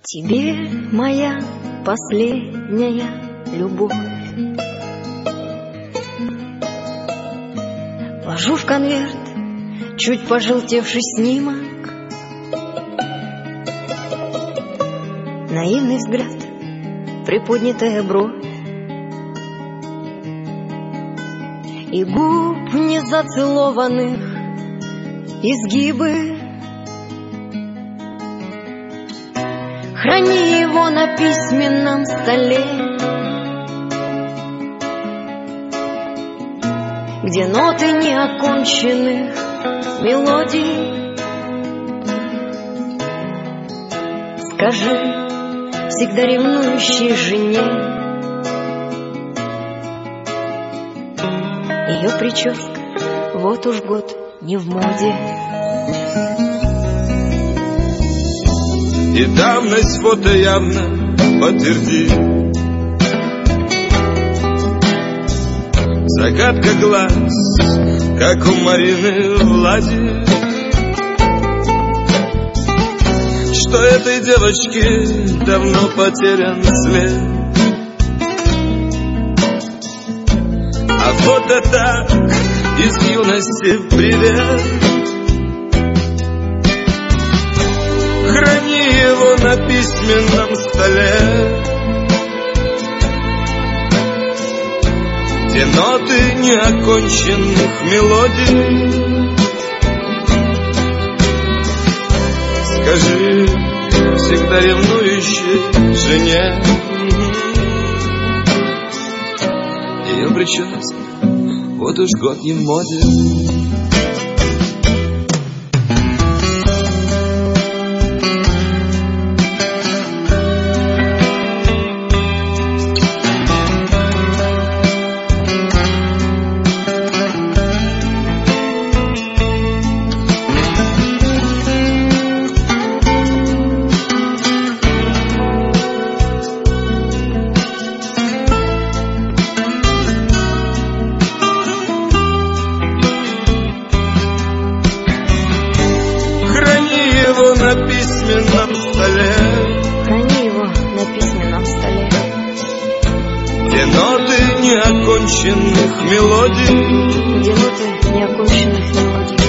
Тебе моя последняя любовь. Ложу в конверт чуть пожелтевший снимок, наивный взгляд, приподнятая бровь, и губ незацелованных изгибы. Храни его на письменном столе, где ноты неоконченных мелодий. Скажи всегда ревнующей жене, ее прическа вот уж год не в моде. И давность фото явно подтвердит. Загадка глаз, как у Марины Влади, что этой девочке давно потерян след. А фото так из юности привет. Храни его на письменном столе, где ноты неоконченных мелодий. Скажи всегда ревнующей жене, ее прическа вот уж год не в моде. На письменном столе, храни его на письменном столе, где ноты неоконченных мелодий, где ноты неоконченных мелодий.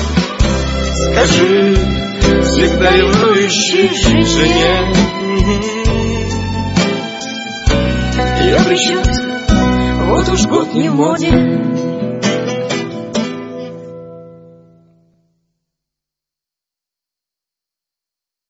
Скажи всегда ревнующей жене, ее прическа вот уж год не в моде.